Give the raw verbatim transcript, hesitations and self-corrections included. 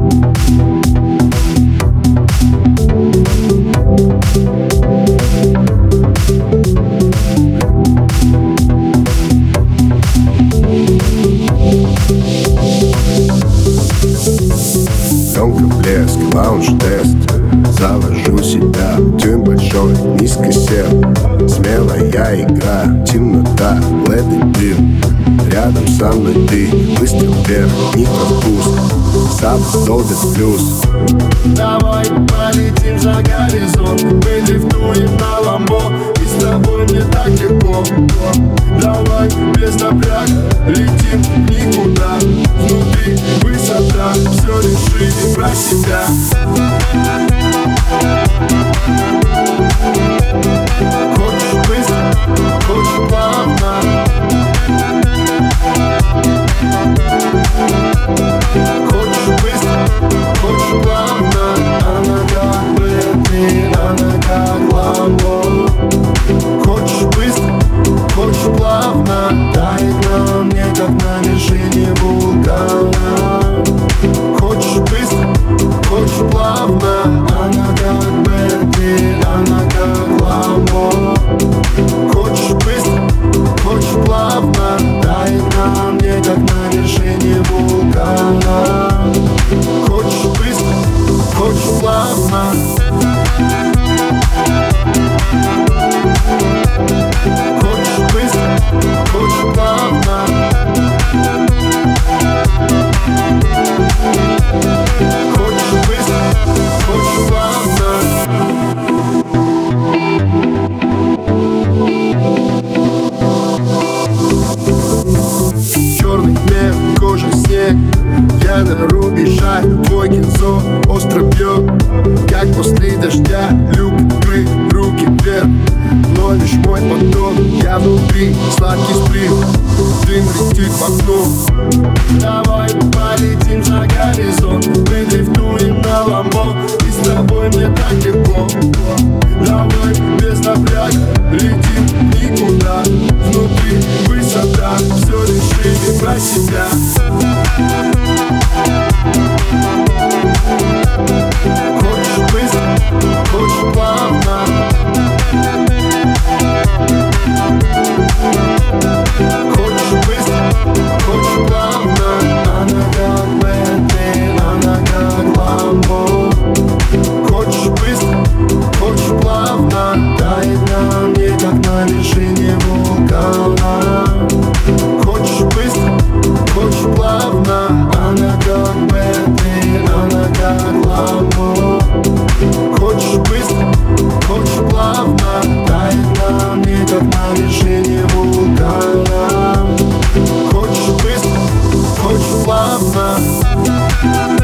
Пленка, блеск, лаунж-тест. Завожу себя, тюн большой, низко сел. Смелая игра, темнота, лед и дым. Рядом со мной ты, выстрел вверх, не пропуск. Запах долбит плюс. Давай полетим за горизонт, мы дрифтуем на ламбо, и с тобой мне так легко. Давай без напряга, летим никуда. Внутри высота, все решили про себя. Хочешь быстро, хочешь плавно. Хочешь быстро, хочешь плавно. Она как Бентли, она как Ламбо. Хочешь быстро, хочешь плавно. Тает на мне, как на вершине вулкана. Хочешь быстро, хочешь плавно. Она как Бентли, она как Ламбо. Хочешь быстро, хочешь плавно. Тает на мне, как на вершине вулкана. Хочешь быстро, хочешь плавно. Хочешь быстро, хочешь плавно. Хочешь быстро, хочешь плавно. Черный мех, кожа, снег. Я на рубеже, твой кинцо остро бьет. Как после дождя, любит крыть руки вверх. Ловишь мой поток, я внутри, сладкий сплив. Дым летит в окно. Давай полетим за горизонт, мы дрифтуем на ламбо, и с тобой мне так легко. Давай без напряга, летим никуда. Внутри высота, все решили про себя. Хочешь быстро, хочешь плавно. Хочешь быстро, хочешь плавно. Она как Бентли, она как Ламбо. Хочешь быстро, хочешь плавно. Тает на мне, как на вершине вулкана. Хочешь быстро, хочешь плавно. Она как Бентли, она как Ламбо. Хочешь быстро, хочешь плавно. Тает на мне, как на вершине вулкана. Хочешь быстро, хочешь плавно.